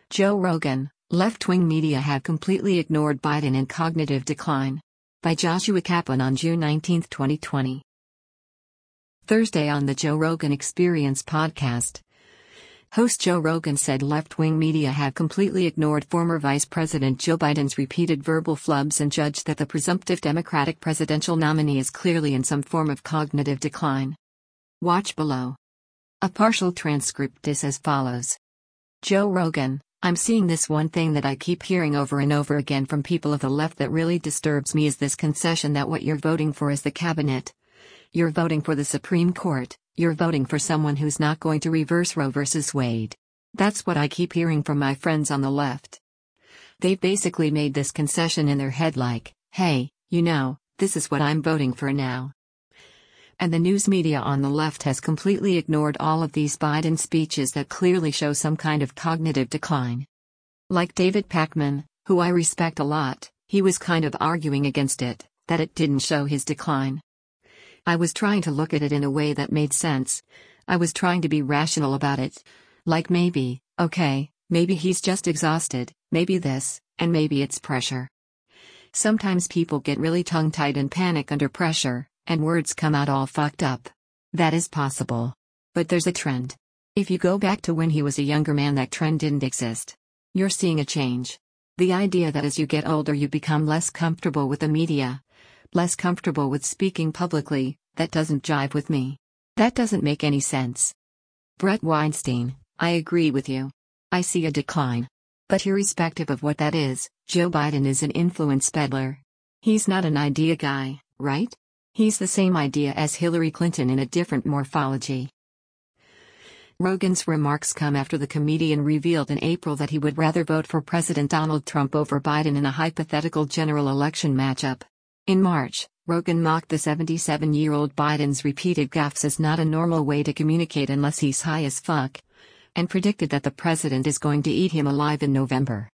Joe Rogan, left-wing media have completely ignored Biden in cognitive decline. By Joshua Kaplan on June 19, 2020. Thursday on the Joe Rogan Experience podcast. Host Joe Rogan said left-wing media have completely ignored former Vice President Joe Biden's repeated verbal flubs and judged that the presumptive Democratic presidential nominee is clearly in some form of cognitive decline. Watch below. A partial transcript is as follows. Joe Rogan, I'm seeing this one thing that I keep hearing over and over again from people of the left that really disturbs me is this concession that what you're voting for is the cabinet. You're voting for the Supreme Court, you're voting for someone who's not going to reverse Roe versus Wade. That's what I keep hearing from my friends on the left. They've basically made this concession in their head like, hey, this is what I'm voting for now. And the news media on the left has completely ignored all of these Biden speeches that clearly show some kind of cognitive decline. Like David Pakman, who I respect a lot, he was kind of arguing against it, that it didn't show his decline. I was trying to look at it in a way that made sense. I was trying to be rational about it. Like maybe he's just exhausted, maybe this, and maybe it's pressure. Sometimes people get really tongue-tied and panic under pressure, and words come out all fucked up. That is possible. But there's a trend. If you go back to when he was a younger man, that trend didn't exist. You're seeing a change. The idea that as you get older you become less comfortable with the media, less comfortable with speaking publicly, that doesn't jive with me. That doesn't make any sense. Brett Weinstein, I agree with you. I see a decline. But irrespective of what that is, Joe Biden is an influence peddler. He's not an idea guy, right? He's the same idea as Hillary Clinton in a different morphology. Rogan's remarks come after the comedian revealed in April that he would rather vote for President Donald Trump over Biden in a hypothetical general election matchup. In March, Rogan mocked the 77-year-old Biden's repeated gaffes as not a normal way to communicate unless he's high as fuck, and predicted that the president is going to eat him alive in November.